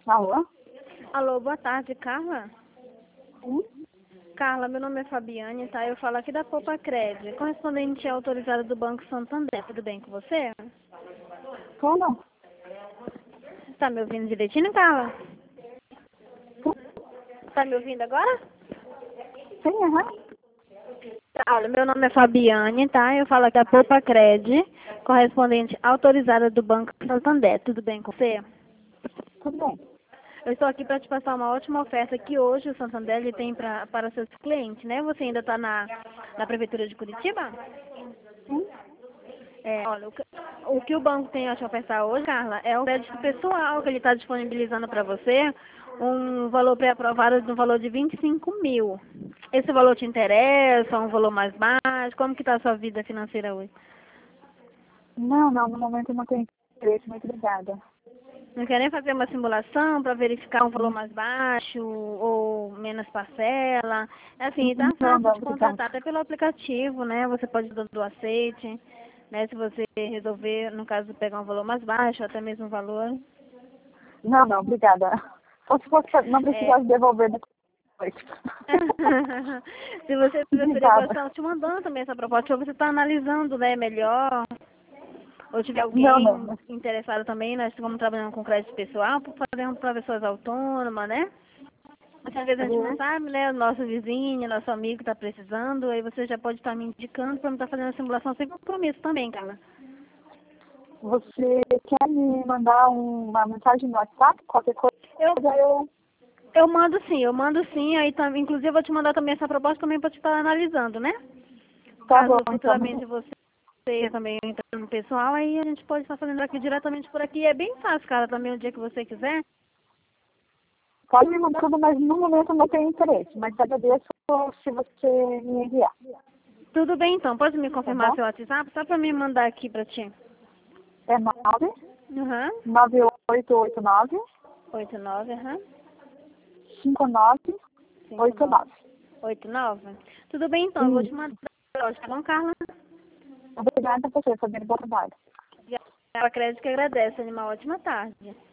Alô? Alô, boa tarde, Carla. Sim? Carla, meu nome é Fabiane, tá? Eu falo aqui da Poupa Cred, correspondente autorizada do Banco Santander. Tudo bem com você? Como? Tá me ouvindo direitinho, Carla? Tá me ouvindo agora? Sim, aham. Carla, meu nome é Fabiane, tá? Eu falo aqui da Poupa Cred, correspondente autorizada do Banco Santander. Tudo bem com você? Tudo bem. Eu estou aqui para te passar uma ótima oferta que hoje o Santander ele tem para seus clientes, né? Você ainda está na Prefeitura de Curitiba? Sim? Olha, o que o banco tem a te ofertar hoje, Carla, é o crédito pessoal que ele está disponibilizando para você, um valor pré-aprovado no valor de 25 mil. Esse valor te interessa, um valor mais baixo? Como que está a sua vida financeira hoje? Não, no momento eu não tenho interesse. Muito obrigada. Não quer nem fazer uma simulação para verificar um valor mais baixo ou menos parcela? Assim, tá fácil Não, de obrigada. contratar até pelo aplicativo, né? Você pode dar do aceite, né? Se você resolver, no caso, pegar um valor mais baixo, até mesmo um valor. Não, obrigada. Ou se você não É, precisar devolver depois. se você preferir, eu vou Obrigada. estar te mandando também essa proposta, ou você está analisando, né, melhor, ou tiver Não, alguém não. interessado também, nós estamos trabalhando com crédito pessoal, fazendo para pessoas autônomas, né? Muitas vezes a gente não Uhum. sabe, né? O nosso vizinho, nosso amigo está precisando, aí você já pode estar me indicando para me estar fazendo a simulação sem compromisso também, Carla. Você quer me mandar uma mensagem no WhatsApp? Qualquer coisa Eu, eu... eu mando sim, aí também, inclusive eu vou te mandar também essa proposta também para te estar analisando, né? Tá Caso bom, então. futuramente você também entre no pessoal, aí a gente pode estar fazendo aqui diretamente por aqui. É bem fácil, cara, também o dia que você quiser. Pode me mandar tudo, mas no momento eu não tenho interesse. Mas agradeço se você me enviar. Tudo bem então, pode me Tá confirmar bom? seu WhatsApp só para me mandar aqui para ti. É 9 Aham. 9889 89, aham. 59 5989. 89. Tudo bem então, eu vou te Isso. mandar hoje, tá bom, Carla? Obrigada a você, Fabiana. Bom trabalho. E a crédito que agradece. Tenha uma ótima tarde.